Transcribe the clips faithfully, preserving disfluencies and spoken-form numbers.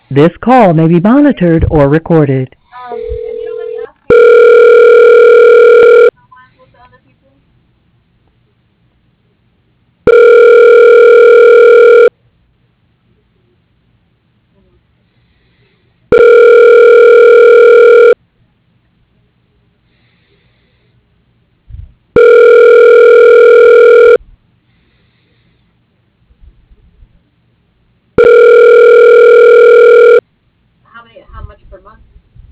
This call may be monitored or recorded. Um, if you don't mind me asking, sometimes with the other people? How many? How much per month?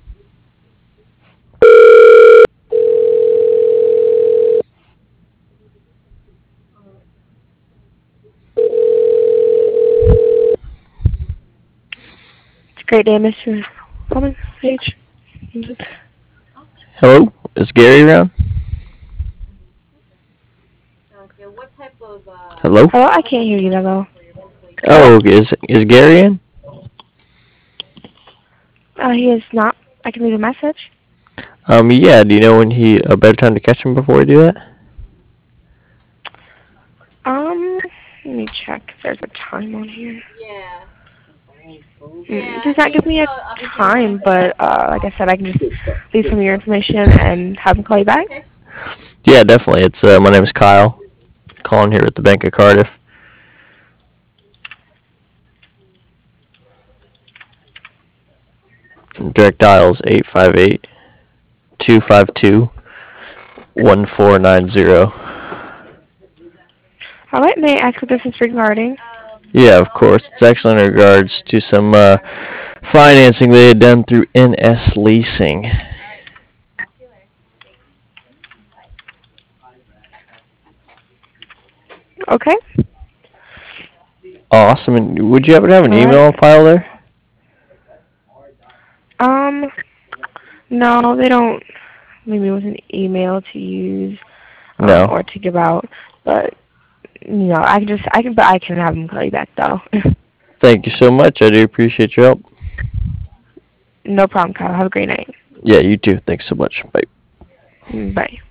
It's a great day, mister Common Page. Hello, is Gary around? Sounds good. What type of uh, Hello? Hello, I what can't type hear of you that message well. for your monthly? Hello? Oh, is is Gary in? Uh, he is not. I can leave a message. Um, yeah. Do you know when he a better time to catch him before we do that? Um, let me check if there's a time on here. Yeah, Mm, it yeah. does I not give mean, me you a know, obviously you want time, to get but that phone uh, like I call. said, I can just leave some of your information and have him call you back. Okay. Yeah, definitely. It's uh, my name is Kyle. Calling here at the Bank of Cardiff. Direct dial is eight five eight, two five two, one four nine zero. All right, may I ask what this is regarding? Um, Yeah, of well, like course. I It's said, actually in uh, regards to some uh, financing they had done through N S Leasing. all right. Talk to you later. Bye. Okay. Awesome. And would you happen to have an All right. email file there? Um, no, they don't leave me with an email to use um, No. or to give out, but you know, I can just I can but I can have him call you back though. Thank you so much. I do appreciate your help. No problem, Kyle. Have a great night. Yeah, you too. Thanks so much. Bye. Mm, bye.